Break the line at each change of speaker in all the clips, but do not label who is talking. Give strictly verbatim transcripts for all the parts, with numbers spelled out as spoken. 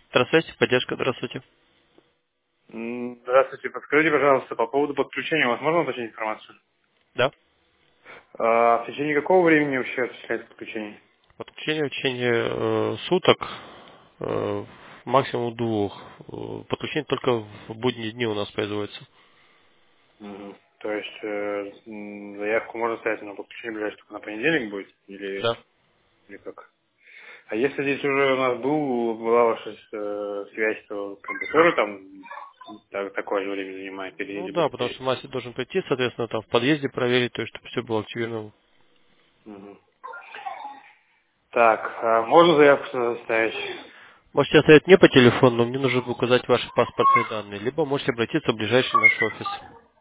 Здравствуйте, поддержка, здравствуйте.
М, Здравствуйте, подскажите, пожалуйста, по поводу подключения, у вас можно уточнить информацию?
Да.
А, в течение какого времени вообще осуществляется подключение?
Подключение в течение э, суток, э, максимум двух. Э, Подключение только в будние дни у нас производится.
Мгм. То есть э, м, заявку можно ставить на подключение ближайшее только на понедельник будет? Или,
Да.
или как? А если здесь уже у нас был, была ваша э, связь, то как бы тоже там так- такое же время занимает или,
Ну
или
да, потому
быстрее?
что мастер должен прийти, соответственно, там в подъезде проверить, то есть, чтобы все было активировано.
Мгм. Так, а можно заявку составить?
Можете оставить мне по телефону, но мне нужно указать ваши паспортные данные, либо можете обратиться в ближайший наш офис.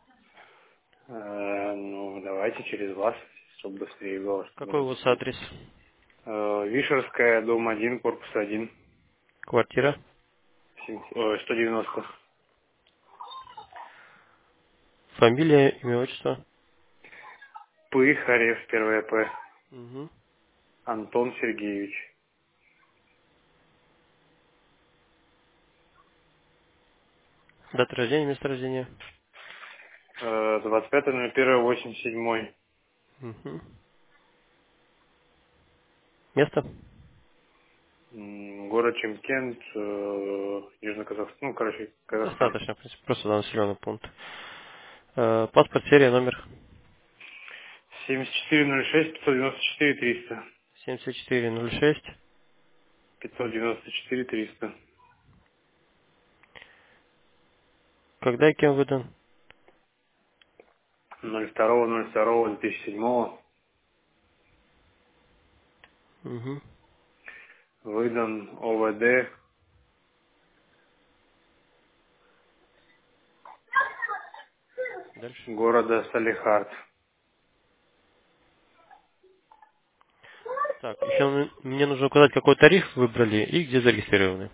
Э, ну, давайте через вас, чтобы быстрее было,
Какой
чтобы
у вас адрес?
Э, Вишерская, дом один, корпус один,
Квартира?
сто девяносто.
Фамилия, имя, отчество?
Пыхарев, первое П.
Угу.
Антон Сергеевич.
Дата рождения, место рождения?
Э, двадцать пятое ноль первое восемьдесят семь.
Угу. Место?
М, Город Чимкент, э, Южно-Казахстан, ну, короче, Казахстан.
Достаточно, в принципе, просто на населенный пункт. Э, Паспорт, серия, номер
семьдесят четыре ноль шесть пятьсот девяносто четыре триста.
семьдесят четыре ноль шесть.
пятьсот девяносто четыре триста.
Когда и кем выдан?
ноль два ноль два две тысячи седьмого.
Угу.
Выдан ОВД
Дальше.
города Салехард.
Так, еще м- мне нужно указать, какой тариф выбрали и где зарегистрированы.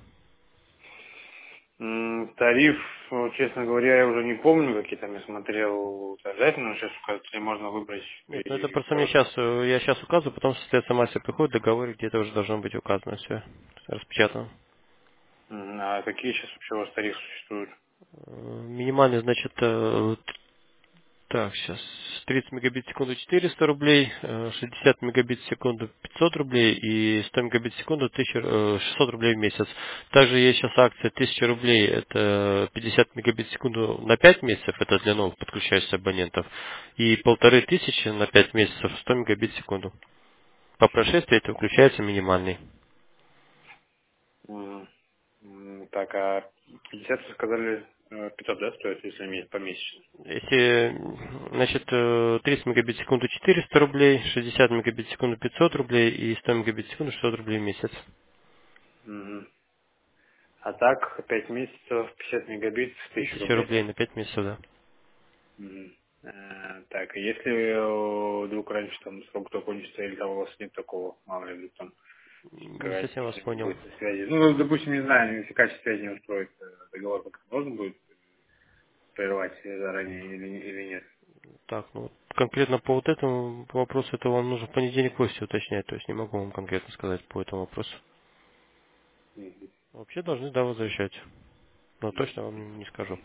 М, Тариф, ну, честно говоря, я уже не помню, какие там я смотрел обязательно, сейчас указать, можно выбрать
Нет, ну это
и
просто мне
просто.
сейчас, я сейчас указываю, потом, соответственно, мастер приходит, договор, где это уже должно быть указано все, распечатано.
М, А какие сейчас вообще у вас тарифы существуют?
Э, Минимальный, значит, э, так, сейчас, тридцать мегабит в секунду четыреста рублей, э, шестьдесят мегабит в секунду пятьсот рублей и сто мегабит в секунду тысяча, э, шестьсот рублей в месяц. Также есть сейчас акция тысяча рублей, это пятьдесят мегабит в секунду на пять месяцев, это для новых подключающихся абонентов, и полторы тысячи на пять месяцев сто мегабит в секунду. По прошествии это включается минимальный.
М, м, Так, а пятьдесят вы сказали, э, пятьсот, да, стоит, если иметь помесячно?
Если, значит, э, тридцать мегабит в секунду четыреста рублей, шестьдесят мегабит в секунду пятьсот рублей и сто мегабит в секунду шестьсот рублей в месяц.
Мгм. А так, пять месяцев, пятьдесят мегабит, тысяча
Тысяча
рублей,
рублей
да?
на пять месяцев, да.
Мгм. Э, Так, а если э, вдруг раньше там срок закончится, или там у вас нет такого, мало ли, вдруг там
Не
какая-то
совсем вас
не
понял.
будет связи. Ну, допустим, не знаю, если качество связи не устроит, э, договор как должен будет прервать заранее или, или нет?
Так, ну вот конкретно по вот этому вопросу, это вам нужно в понедельник гости уточнять, то есть не могу вам конкретно сказать по этому вопросу.
Мгм.
Вообще должны, да, возвращать, но точно вам не скажу.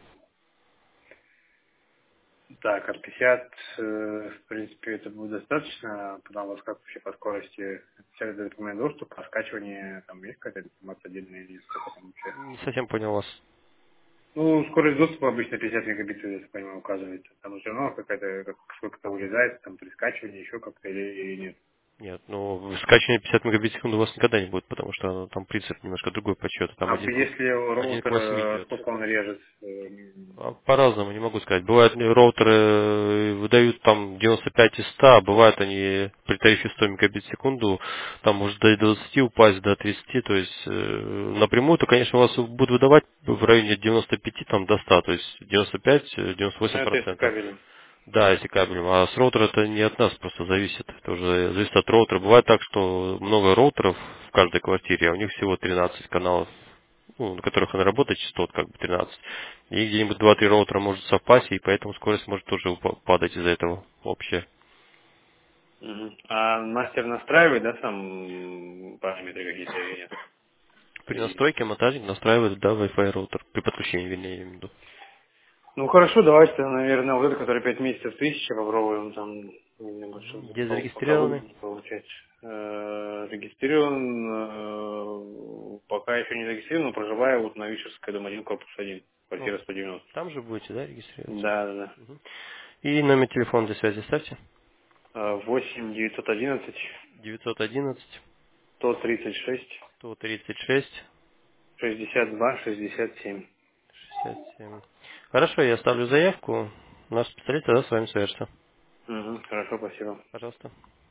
Так, а пятьдесят, э, в принципе, это будет достаточно, потому что как вообще по скорости пятьдесят дает у меня доступ, а скачивание, там есть какая-то информация отдельная или сколько там вообще?
Не совсем понял вас.
Ну, скорость доступа обычно пятьдесят мегабит, я так понимаю, указывается. Там все равно какая-то, как, сколько-то вылезает, там при скачивании еще как-то или, или нет.
Нет, ну скачивание пятьдесят мегабит в секунду у вас никогда не будет, потому что оно- там принцип немножко другой подсчета, там
А
один к
если
один к
роутер,
восьми
э,
идет.
сколько он режет? э,
А, По-разному, не могу сказать. Бывают э, роутеры э, выдают там девяносто пять из ста, а бывают они при тарифе сто мегабит в секунду, там может до двадцати упасть, до тридцати, то есть э, напрямую, то, конечно, у вас будут выдавать в районе девяноста пяти там, до ста, то есть девяносто пять девяносто
Ну,
восемь
это если
процентов.
кабелем.
Да, если кабелем. А с роутера это не от нас просто зависит. Это уже зависит от роутера. Бывает так, что много роутеров в каждой квартире, а у них всего тринадцать каналов, ну, на которых она работает, частот как бы тринадцать. И где-нибудь два-три роутера может совпасть, и поэтому скорость может тоже упа- падать из-за этого общая.
Мгм. А мастер настраивает, да, сам параметры какие-то или нет?
При настройке монтажник настраивает, да, Wi-Fi роутер. При подключении, вернее, я имею в виду.
Ну хорошо, давайте, наверное, вот это, который пять месяцев тысяча, попробуем там немного,
Мгм.
чтобы
Где
по- пока
зарегистрированы?
выгодно получать. Э, Регистрирован, э, пока еще не зарегистрирован, но проживаю вот на Вишерской, дом один, корпус один,
Ну,
квартира сто девяносто.
там же будете, да, регистрироваться?
Да, да, да.
Мгм. И номер телефона для связи ставьте.
Э, восемь девятьсот одиннадцать
девятьсот одиннадцать
сто тридцать шесть
сто тридцать шесть
шестьдесят два шестьдесят семь.
шестьдесят семь. Хорошо, я оставлю заявку. Наш специалист тогда с вами свяжется.
Угу, хорошо, спасибо.
Пожалуйста.